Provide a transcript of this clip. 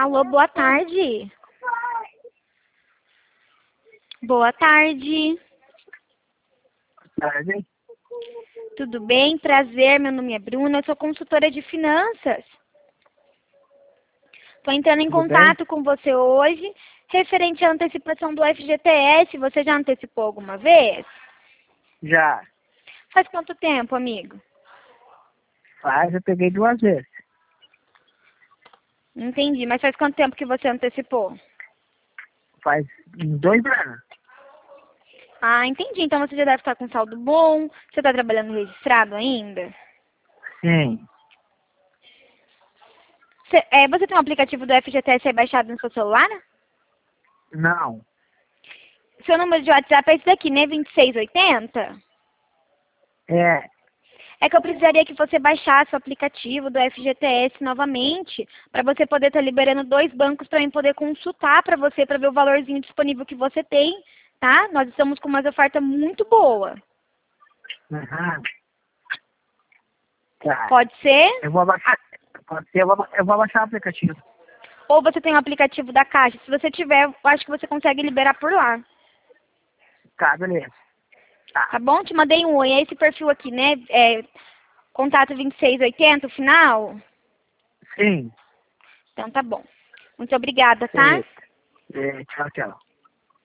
Alô, boa tarde. Boa tarde. Tarde. Tudo bem? Prazer, meu nome é Bruna, eu sou consultora de finanças. Estou entrando em Tudo bem? contato com você hoje, referente à antecipação do FGTS. Você já antecipou alguma vez? Já. Faz quanto tempo, amigo? Eu peguei 2 vezes. Entendi, mas faz quanto tempo que você antecipou? Faz 2 anos. Ah, entendi. Então você já deve estar com saldo bom. Você está trabalhando registrado ainda? Sim. Você tem um aplicativo do FGTS aí baixado no seu celular? Não. Seu número de WhatsApp é esse daqui, né? 2680? É. É que eu precisaria que você baixasse o aplicativo do FGTS novamente, para você poder estar liberando 2 bancos para mim poder consultar para você, para ver o valorzinho disponível que você tem, tá? Nós estamos com uma oferta muito boa. Aham. Tá. Pode ser? Eu vou baixar. Pode ser, eu vou baixar o aplicativo. Ou você tem o aplicativo da Caixa? Se você tiver, eu acho que você consegue liberar por lá. Tá, beleza. Tá bom? Te mandei um oi. É esse perfil aqui, né? Contato 2680, o final? Sim. Então tá bom. Muito obrigada, tá? Tchau, tchau.